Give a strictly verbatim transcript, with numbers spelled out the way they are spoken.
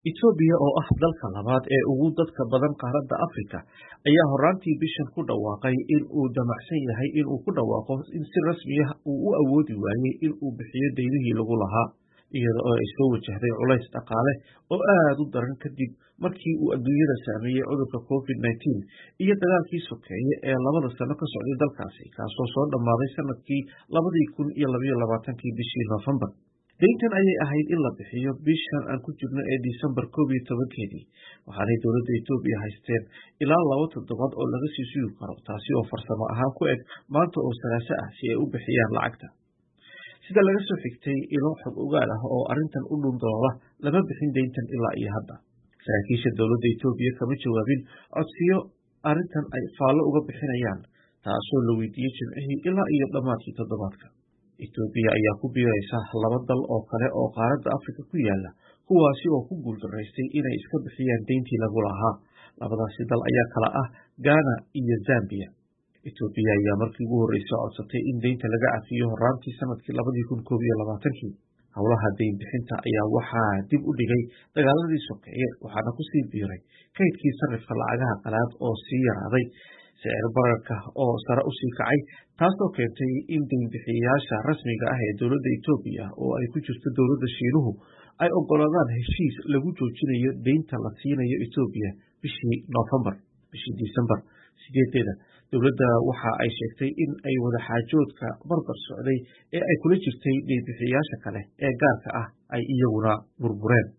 Itoobiya oo ah dalka labaad ee ugu dadka badan qaaradda Afrika ayaa horraantii bishan ku dhawaaqay in uu damacsan yahay in uu ku dhawaaqo in si rasmi ah uu u awoodi waayay in uu bixiyo deymihii lagu lahaa, iyada oo ay soo wajahday culays dhaqaale oo aad u daran kadib markii uu adduunyada saameeyay cudurka covid nineteen iyo dagaalkii sokeeye ee labada sano ka socday dalkaasi, kaasoo soo dhammaaday sanadkii labadii kun iyo labaiyo labaatankii bishii Noofembar. Deyntan ayay ahayd in la bixiyo bishan aan ku jirno ee Disembar koob iyo tobankeedii, waxaanay dowladda Itoobiya haysteen ilaa laba toddobaad oo laga sii sugi karo, taasi oo farsamo ahaan ku eg maanta oo Salaaso ah si ay u bixiyaan lacagta. Sida laga soo xigtay ilo xog ogaal ah oo arrintan u dhundaloola, lama bixin deyntan ilaa iyo hadda. Saraakiisha dowladda Itoobiya kama jawaabin codsiyo arrintan ay faallo uga bixinayaan, taasoo la weydiiyey Jimcihii ilaa iyo dhammaadkii toddobaadka. Itoobiya ayaa ku biiraysa laba dal oo kale oo qaaradda Afrika ku yaala, kuwaasi oo ku guuldarraystay inay iska bixiyaan deyntii lagu lahaa. Labadaasi dal ayaa kala ah Ghana iyo Zambia. Itoobiya ayaa markii ugu horreysay codsatay in deynta laga cafiyo horraantii sanadkii labadii kun koob iyo labaatankii. Howlaha deyn bixinta ayaa waxaa dib u dhigay dagaaladii sokeeye, waxaana ku sii biiray kaydkii sarrifka lacagaha qalaad oo sii yaraaday, sicir bararka oo sare u sii kacay, taasoo keentay in deyn-bixiyeyaasha rasmiga ah ee dowladda Itoobiya oo ay ku jirto dowladda Shiinuhu ay oggolaadaan heshiis lagu joojinayo deynta la siinayo Itoobiya bishii Noofembar. Bishii Disembar sideedeeda, dowladda waxa ay sheegtay in ay wadaxaajoodka barbar socday ee ay kula jirtay deyn-bixiyeyaasha kale ee gaarka ah ay iyaguna burbureen.